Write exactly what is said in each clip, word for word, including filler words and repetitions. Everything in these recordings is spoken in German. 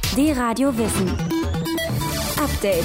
D-Radio Wissen. Update.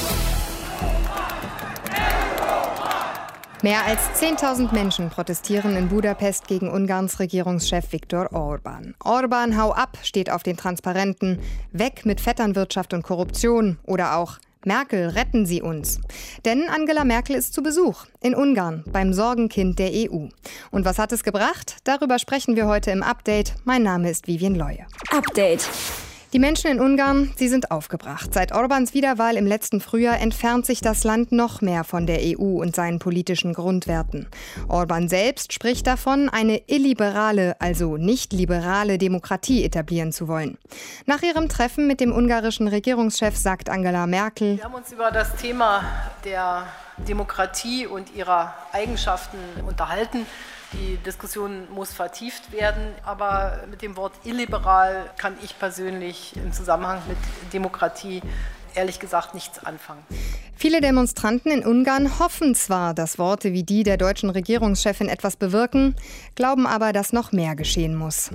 Mehr als zehntausend Menschen protestieren in Budapest gegen Ungarns Regierungschef Viktor Orbán. Orbán, hau ab, steht auf den Transparenten. Weg mit Vetternwirtschaft und Korruption. Oder auch Merkel, retten Sie uns. Denn Angela Merkel ist zu Besuch in Ungarn beim Sorgenkind der E U. Und was hat es gebracht? Darüber sprechen wir heute im Update. Mein Name ist Vivian Leue. Update. Die Menschen in Ungarn, sie sind aufgebracht. Seit Orbáns Wiederwahl im letzten Frühjahr entfernt sich das Land noch mehr von der E U und seinen politischen Grundwerten. Orbán selbst spricht davon, eine illiberale, also nicht liberale Demokratie etablieren zu wollen. Nach ihrem Treffen mit dem ungarischen Regierungschef sagt Angela Merkel: Wir haben uns über das Thema der Demokratie und ihrer Eigenschaften unterhalten. Die Diskussion muss vertieft werden, aber mit dem Wort illiberal kann ich persönlich im Zusammenhang mit Demokratie ehrlich gesagt nichts anfangen. Viele Demonstranten in Ungarn hoffen zwar, dass Worte wie die der deutschen Regierungschefin etwas bewirken, glauben aber, dass noch mehr geschehen muss.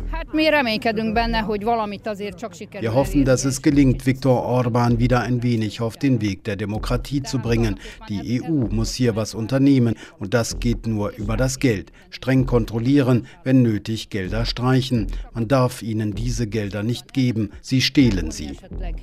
Wir hoffen, dass es gelingt, Viktor Orbán wieder ein wenig auf den Weg der Demokratie zu bringen. Die E U muss hier was unternehmen und das geht nur über das Geld. Streng kontrollieren, wenn nötig Gelder streichen. Man darf ihnen diese Gelder nicht geben, sie stehlen sie.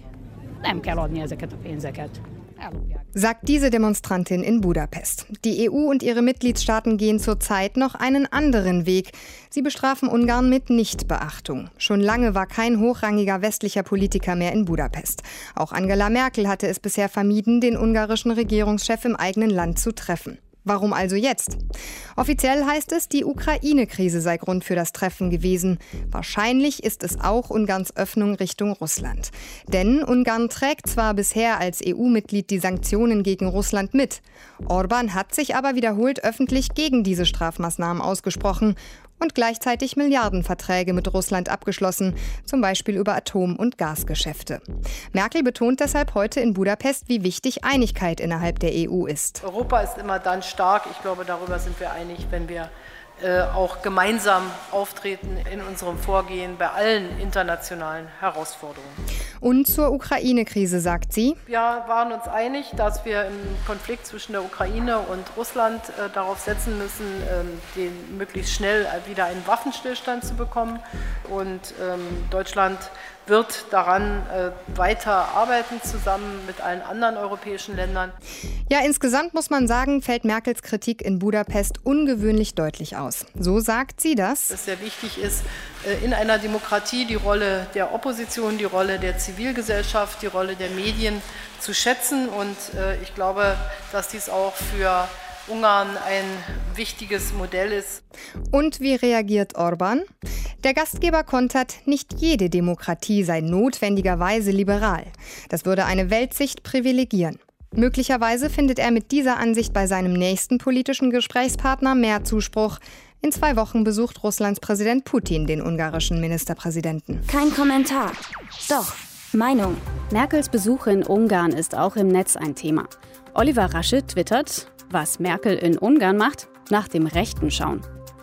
Sagt diese Demonstrantin in Budapest. Die E U und ihre Mitgliedstaaten gehen zurzeit noch einen anderen Weg. Sie bestrafen Ungarn mit Nichtbeachtung. Schon lange war kein hochrangiger westlicher Politiker mehr in Budapest. Auch Angela Merkel hatte es bisher vermieden, den ungarischen Regierungschef im eigenen Land zu treffen. Warum also jetzt? Offiziell heißt es, die Ukraine-Krise sei Grund für das Treffen gewesen. Wahrscheinlich ist es auch Ungarns Öffnung Richtung Russland. Denn Ungarn trägt zwar bisher als E U-Mitglied die Sanktionen gegen Russland mit. Orbán hat sich aber wiederholt öffentlich gegen diese Strafmaßnahmen ausgesprochen und gleichzeitig Milliardenverträge mit Russland abgeschlossen, zum Beispiel über Atom- und Gasgeschäfte. Merkel betont deshalb heute in Budapest, wie wichtig Einigkeit innerhalb der E U ist. Europa ist immer dann stark, ich glaube, darüber sind wir einig, wenn wir äh, auch gemeinsam auftreten in unserem Vorgehen bei allen internationalen Herausforderungen. Und zur Ukraine-Krise sagt sie: Wir waren uns einig, dass wir im Konflikt zwischen der Ukraine und Russland äh, darauf setzen müssen, ähm, den möglichst schnell wieder einen Waffenstillstand zu bekommen. Und ähm, Deutschland wird daran äh, weiter arbeiten, zusammen mit allen anderen europäischen Ländern. Ja, insgesamt muss man sagen, fällt Merkels Kritik in Budapest ungewöhnlich deutlich aus. So sagt sie das. Dass sehr wichtig ist, äh, in einer Demokratie die Rolle der Opposition, die Rolle der Zivilgesellschaft, die Rolle der Medien zu schätzen. Und äh, ich glaube, dass dies auch für Ungarn ein wichtiges Modell ist. Und wie reagiert Orbán? Der Gastgeber kontert, nicht jede Demokratie sei notwendigerweise liberal. Das würde eine Weltsicht privilegieren. Möglicherweise findet er mit dieser Ansicht bei seinem nächsten politischen Gesprächspartner mehr Zuspruch. In zwei Wochen besucht Russlands Präsident Putin den ungarischen Ministerpräsidenten. Kein Kommentar. Doch, Meinung. Merkels Besuch in Ungarn ist auch im Netz ein Thema. Oliver Rasche twittert: Was Merkel in Ungarn macht, nach dem Rechten schauen.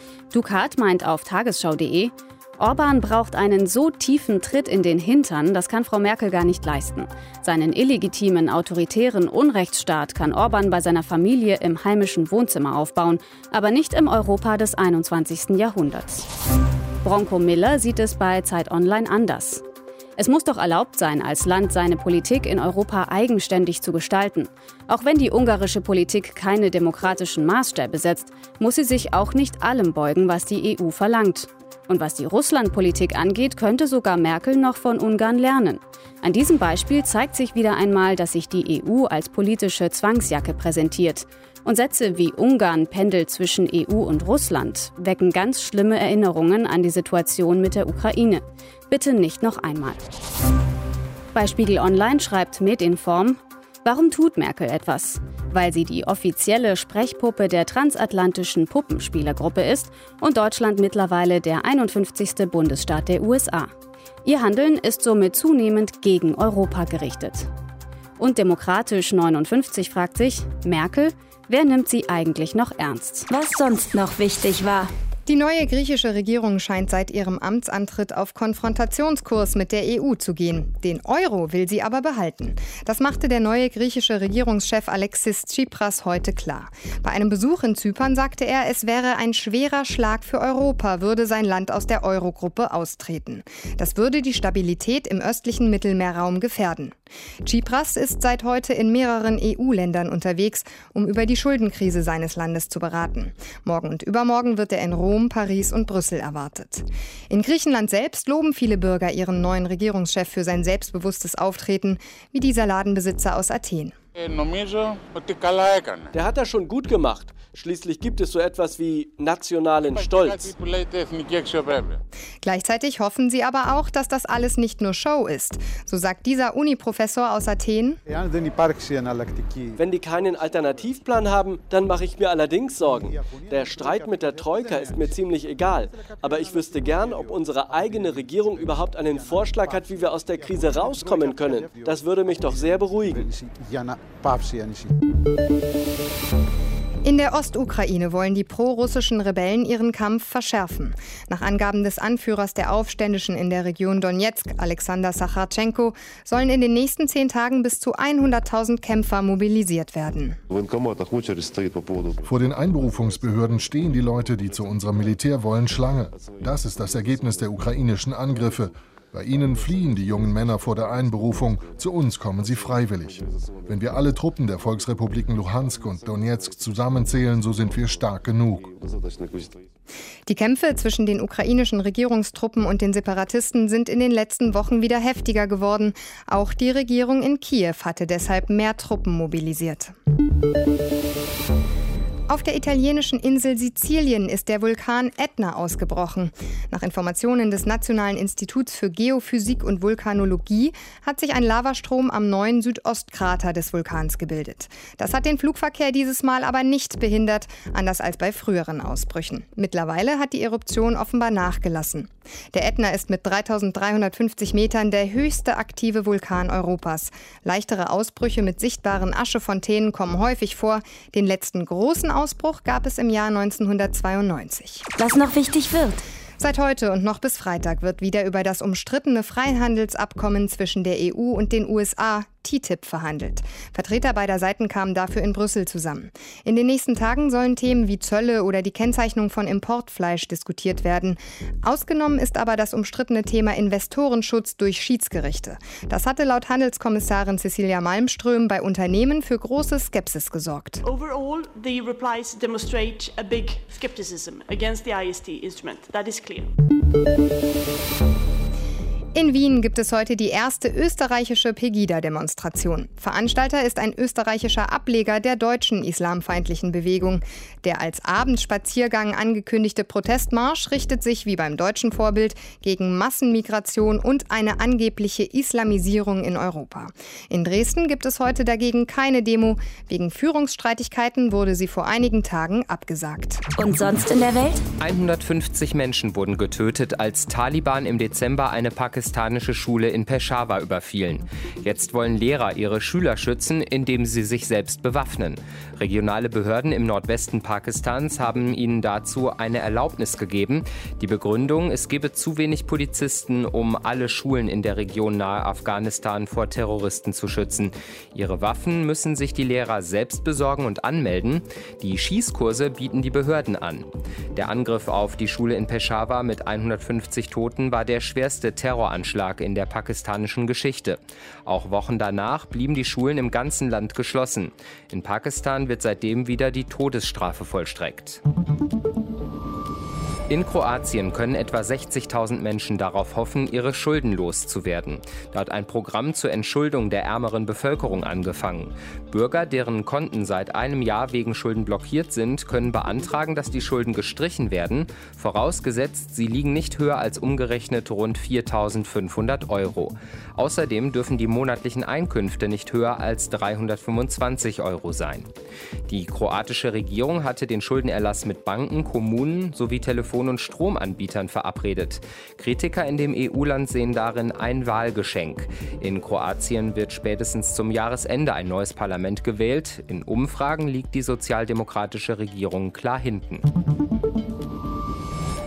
Ducat meint auf tagesschau punkt de: Orbán braucht einen so tiefen Tritt in den Hintern, das kann Frau Merkel gar nicht leisten. Seinen illegitimen, autoritären Unrechtsstaat kann Orbán bei seiner Familie im heimischen Wohnzimmer aufbauen, aber nicht im Europa des einundzwanzigsten Jahrhunderts. Bronco Miller sieht es bei Zeit Online anders. Es muss doch erlaubt sein, als Land seine Politik in Europa eigenständig zu gestalten. Auch wenn die ungarische Politik keine demokratischen Maßstäbe setzt, muss sie sich auch nicht allem beugen, was die E U verlangt. Und was die Russland-Politik angeht, könnte sogar Merkel noch von Ungarn lernen. An diesem Beispiel zeigt sich wieder einmal, dass sich die E U als politische Zwangsjacke präsentiert. Und Sätze wie Ungarn pendelt zwischen E U und Russland wecken ganz schlimme Erinnerungen an die Situation mit der Ukraine. Bitte nicht noch einmal. Bei Spiegel Online schreibt Medinform: Warum tut Merkel etwas? Weil sie die offizielle Sprechpuppe der transatlantischen Puppenspielergruppe ist und Deutschland mittlerweile der einundfünfzigste Bundesstaat der U S A. Ihr Handeln ist somit zunehmend gegen Europa gerichtet. Und Demokratisch neunundfünfzig fragt sich: Merkel, wer nimmt sie eigentlich noch ernst? Was sonst noch wichtig war. Die neue griechische Regierung scheint seit ihrem Amtsantritt auf Konfrontationskurs mit der E U zu gehen. Den Euro will sie aber behalten. Das machte der neue griechische Regierungschef Alexis Tsipras heute klar. Bei einem Besuch in Zypern sagte er, es wäre ein schwerer Schlag für Europa, würde sein Land aus der Eurogruppe austreten. Das würde die Stabilität im östlichen Mittelmeerraum gefährden. Tsipras ist seit heute in mehreren E U-Ländern unterwegs, um über die Schuldenkrise seines Landes zu beraten. Morgen und übermorgen wird er in Rom, Paris und Brüssel erwartet. In Griechenland selbst loben viele Bürger ihren neuen Regierungschef für sein selbstbewusstes Auftreten, wie dieser Ladenbesitzer aus Athen. Der hat das schon gut gemacht. Schließlich gibt es so etwas wie nationalen Stolz. Gleichzeitig hoffen sie aber auch, dass das alles nicht nur Show ist. So sagt dieser Uni-Professor aus Athen: Wenn die keinen Alternativplan haben, dann mache ich mir allerdings Sorgen. Der Streit mit der Troika ist mir ziemlich egal. Aber ich wüsste gern, ob unsere eigene Regierung überhaupt einen Vorschlag hat, wie wir aus der Krise rauskommen können. Das würde mich doch sehr beruhigen. In der Ostukraine wollen die pro-russischen Rebellen ihren Kampf verschärfen. Nach Angaben des Anführers der Aufständischen in der Region Donetsk, Alexander Sachartschenko, sollen in den nächsten zehn Tagen bis zu hunderttausend Kämpfer mobilisiert werden. Vor den Einberufungsbehörden stehen die Leute, die zu unserem Militär wollen, Schlange. Das ist das Ergebnis der ukrainischen Angriffe. Bei ihnen fliehen die jungen Männer vor der Einberufung, zu uns kommen sie freiwillig. Wenn wir alle Truppen der Volksrepubliken Luhansk und Donetsk zusammenzählen, so sind wir stark genug. Die Kämpfe zwischen den ukrainischen Regierungstruppen und den Separatisten sind in den letzten Wochen wieder heftiger geworden. Auch die Regierung in Kiew hatte deshalb mehr Truppen mobilisiert. Auf der italienischen Insel Sizilien ist der Vulkan Ätna ausgebrochen. Nach Informationen des Nationalen Instituts für Geophysik und Vulkanologie hat sich ein Lavastrom am neuen Südostkrater des Vulkans gebildet. Das hat den Flugverkehr dieses Mal aber nicht behindert, anders als bei früheren Ausbrüchen. Mittlerweile hat die Eruption offenbar nachgelassen. Der Ätna ist mit dreitausenddreihundertfünfzig Metern der höchste aktive Vulkan Europas. Leichtere Ausbrüche mit sichtbaren Aschefontänen kommen häufig vor. Den letzten großen Ausbruch gab es im Jahr neunzehnhundertzweiundneunzig. Was noch wichtig wird. Seit heute und noch bis Freitag wird wieder über das umstrittene Freihandelsabkommen zwischen der E U und den U S A, T T I P, verhandelt. Vertreter beider Seiten kamen dafür in Brüssel zusammen. In den nächsten Tagen sollen Themen wie Zölle oder die Kennzeichnung von Importfleisch diskutiert werden. Ausgenommen ist aber das umstrittene Thema Investorenschutz durch Schiedsgerichte. Das hatte laut Handelskommissarin Cecilia Malmström bei Unternehmen für große Skepsis gesorgt. Overall, the replies demonstrate a big skepticism against the I S T instrument. That is clear. In Wien gibt es heute die erste österreichische Pegida-Demonstration. Veranstalter ist ein österreichischer Ableger der deutschen islamfeindlichen Bewegung. Der als Abendspaziergang angekündigte Protestmarsch richtet sich, wie beim deutschen Vorbild, gegen Massenmigration und eine angebliche Islamisierung in Europa. In Dresden gibt es heute dagegen keine Demo. Wegen Führungsstreitigkeiten wurde sie vor einigen Tagen abgesagt. Und sonst in der Welt? hundertfünfzig Menschen wurden getötet, als Taliban im Dezember eine pakistanische Schule in Peshawar überfielen. Jetzt wollen Lehrer ihre Schüler schützen, indem sie sich selbst bewaffnen. Regionale Behörden im Nordwesten Pakistans haben ihnen dazu eine Erlaubnis gegeben. Die Begründung, es gebe zu wenig Polizisten, um alle Schulen in der Region nahe Afghanistan vor Terroristen zu schützen. Ihre Waffen müssen sich die Lehrer selbst besorgen und anmelden. Die Schießkurse bieten die Behörden an. Der Angriff auf die Schule in Peshawar mit hundertfünfzig Toten war der schwerste Terroranschlag in der pakistanischen Geschichte. Auch Wochen danach blieben die Schulen im ganzen Land geschlossen. In Pakistan wird seitdem wieder die Todesstrafe vollstreckt. In Kroatien können etwa sechzigtausend Menschen darauf hoffen, ihre Schulden loszuwerden. Da hat ein Programm zur Entschuldung der ärmeren Bevölkerung angefangen. Bürger, deren Konten seit einem Jahr wegen Schulden blockiert sind, können beantragen, dass die Schulden gestrichen werden, vorausgesetzt, sie liegen nicht höher als umgerechnet rund viertausendfünfhundert Euro. Außerdem dürfen die monatlichen Einkünfte nicht höher als dreihundertfünfundzwanzig Euro sein. Die kroatische Regierung hatte den Schuldenerlass mit Banken, Kommunen sowie Telefon- und Stromanbietern verabredet. Kritiker in dem E U-Land sehen darin ein Wahlgeschenk. In Kroatien wird spätestens zum Jahresende ein neues Parlament gewählt. In Umfragen liegt die sozialdemokratische Regierung klar hinten.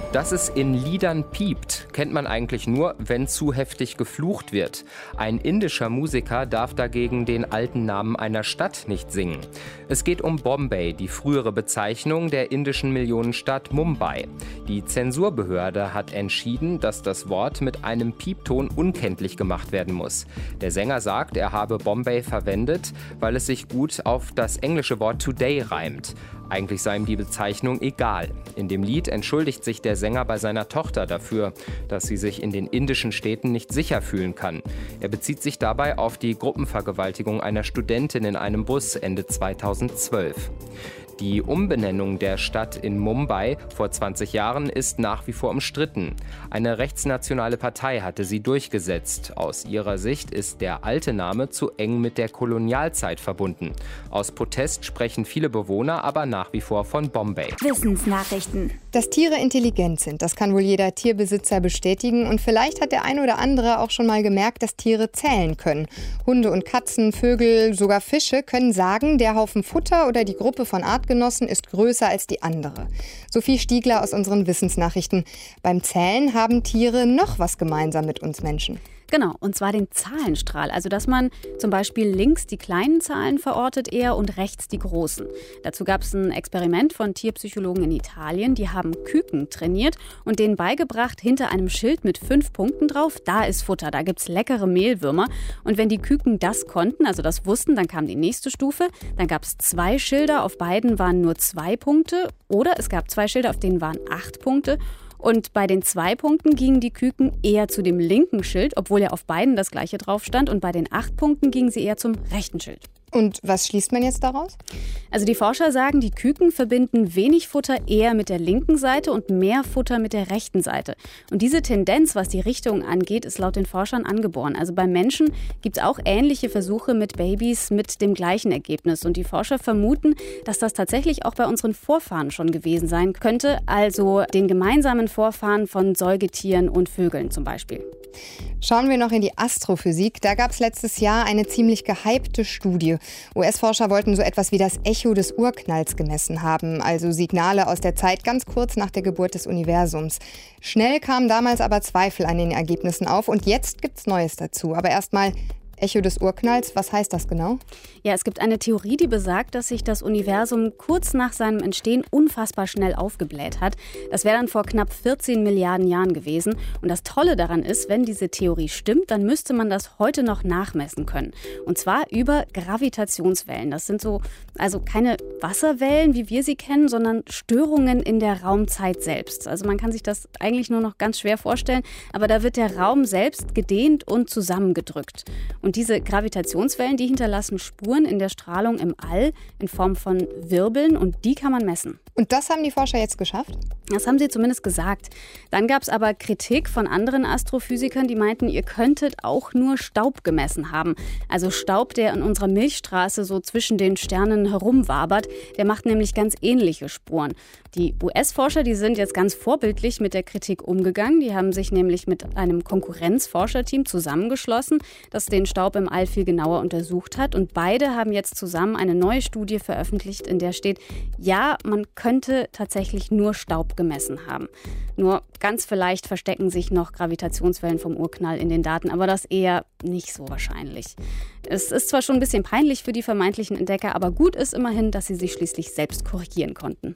Dass es in Liedern piept, kennt man eigentlich nur, wenn zu heftig geflucht wird. Ein indischer Musiker darf dagegen den alten Namen einer Stadt nicht singen. Es geht um Bombay, die frühere Bezeichnung der indischen Millionenstadt Mumbai. Die Zensurbehörde hat entschieden, dass das Wort mit einem Piepton unkenntlich gemacht werden muss. Der Sänger sagt, er habe Bombay verwendet, weil es sich gut auf das englische Wort today reimt. Eigentlich sei ihm die Bezeichnung egal. In dem Lied entschuldigt sich der Sänger bei seiner Tochter dafür, dass sie sich in den indischen Städten nicht sicher fühlen kann. Er bezieht sich dabei auf die Gruppenvergewaltigung einer Studentin in einem Bus Ende zweitausendzwölf. Die Umbenennung der Stadt in Mumbai vor zwanzig Jahren ist nach wie vor umstritten. Eine rechtsnationale Partei hatte sie durchgesetzt. Aus ihrer Sicht ist der alte Name zu eng mit der Kolonialzeit verbunden. Aus Protest sprechen viele Bewohner aber nach wie vor von Bombay. Wissensnachrichten. Dass Tiere intelligent sind, das kann wohl jeder Tierbesitzer bestätigen. Und vielleicht hat der ein oder andere auch schon mal gemerkt, dass Tiere zählen können. Hunde und Katzen, Vögel, sogar Fische können sagen, der Haufen Futter oder die Gruppe von Artgenossen ist größer als die andere. Sophie Stiegler aus unseren Wissensnachrichten. Beim Zählen haben Tiere noch was gemeinsam mit uns Menschen. Genau, und zwar den Zahlenstrahl. Also, dass man zum Beispiel links die kleinen Zahlen verortet eher und rechts die großen. Dazu gab es ein Experiment von Tierpsychologen in Italien. Die haben Küken trainiert und denen beigebracht, hinter einem Schild mit fünf Punkten drauf, da ist Futter, da gibt's leckere Mehlwürmer. Und wenn die Küken das konnten, also das wussten, dann kam die nächste Stufe. Dann gab es zwei Schilder, auf beiden waren nur zwei Punkte. Oder es gab zwei Schilder, auf denen waren acht Punkte. Und bei den zwei Punkten gingen die Küken eher zu dem linken Schild, obwohl ja auf beiden das gleiche drauf stand. Und bei den acht Punkten gingen sie eher zum rechten Schild. Und was schließt man jetzt daraus? Also die Forscher sagen, die Küken verbinden wenig Futter eher mit der linken Seite und mehr Futter mit der rechten Seite. Und diese Tendenz, was die Richtung angeht, ist laut den Forschern angeboren. Also beim Menschen gibt es auch ähnliche Versuche mit Babys mit dem gleichen Ergebnis. Und die Forscher vermuten, dass das tatsächlich auch bei unseren Vorfahren schon gewesen sein könnte. Also den gemeinsamen Vorfahren von Säugetieren und Vögeln zum Beispiel. Schauen wir noch in die Astrophysik. Da gab es letztes Jahr eine ziemlich gehypte Studie. U S-Forscher wollten so etwas wie das Echo des Urknalls gemessen haben, also Signale aus der Zeit ganz kurz nach der Geburt des Universums. Schnell kamen damals aber Zweifel an den Ergebnissen auf und jetzt gibt's Neues dazu. Aber erstmal Echo des Urknalls, was heißt das genau? Ja, es gibt eine Theorie, die besagt, dass sich das Universum kurz nach seinem Entstehen unfassbar schnell aufgebläht hat. Das wäre dann vor knapp vierzehn Milliarden Jahren gewesen. Und das Tolle daran ist, wenn diese Theorie stimmt, dann müsste man das heute noch nachmessen können. Und zwar über Gravitationswellen. Das sind so, also keine Wasserwellen, wie wir sie kennen, sondern Störungen in der Raumzeit selbst. Also man kann sich das eigentlich nur noch ganz schwer vorstellen, aber da wird der Raum selbst gedehnt und zusammengedrückt. Und diese Gravitationswellen, die hinterlassen Spuren in der Strahlung im All in Form von Wirbeln und die kann man messen. Und das haben die Forscher jetzt geschafft? Das haben sie zumindest gesagt. Dann gab es aber Kritik von anderen Astrophysikern, die meinten, ihr könntet auch nur Staub gemessen haben. Also Staub, der in unserer Milchstraße so zwischen den Sternen herumwabert, der macht nämlich ganz ähnliche Spuren. Die U S-Forscher, die sind jetzt ganz vorbildlich mit der Kritik umgegangen. Die haben sich nämlich mit einem Konkurrenzforscherteam zusammengeschlossen, das den Staub im All viel genauer untersucht hat. Und beide haben jetzt zusammen eine neue Studie veröffentlicht, in der steht, ja, man könnte tatsächlich nur Staub gemessen haben. Nur ganz vielleicht verstecken sich noch Gravitationswellen vom Urknall in den Daten, aber das eher nicht so wahrscheinlich. Es ist zwar schon ein bisschen peinlich für die vermeintlichen Entdecker, aber gut ist immerhin, dass sie sich schließlich selbst korrigieren konnten.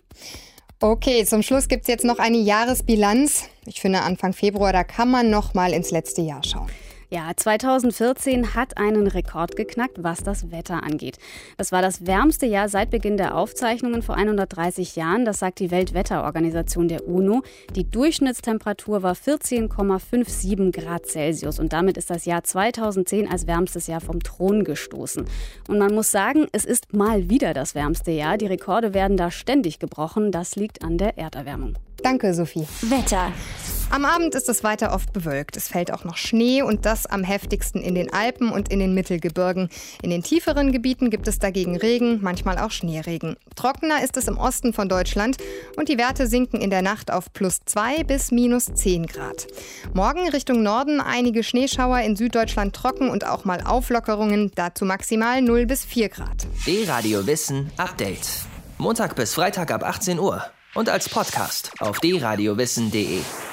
Okay, zum Schluss gibt es jetzt noch eine Jahresbilanz. Ich finde, Anfang Februar, da kann man noch mal ins letzte Jahr schauen. Ja, zweitausendvierzehn hat einen Rekord geknackt, was das Wetter angeht. Das war das wärmste Jahr seit Beginn der Aufzeichnungen vor hundertdreißig Jahren. Das sagt die Weltwetterorganisation der UNO. Die Durchschnittstemperatur war vierzehn Komma siebenundfünfzig Grad Celsius. Und damit ist das Jahr zweitausendzehn als wärmstes Jahr vom Thron gestoßen. Und man muss sagen, es ist mal wieder das wärmste Jahr. Die Rekorde werden da ständig gebrochen. Das liegt an der Erderwärmung. Danke, Sophie. Wetter. Am Abend ist es weiter oft bewölkt. Es fällt auch noch Schnee und das am heftigsten in den Alpen und in den Mittelgebirgen. In den tieferen Gebieten gibt es dagegen Regen, manchmal auch Schneeregen. Trockener ist es im Osten von Deutschland und die Werte sinken in der Nacht auf plus zwei bis minus zehn Grad. Morgen Richtung Norden einige Schneeschauer, in Süddeutschland trocken und auch mal Auflockerungen, dazu maximal null bis vier Grad. D-Radio Wissen Update. Montag bis Freitag ab achtzehn Uhr. und als Podcast auf d radio wissen punkt de.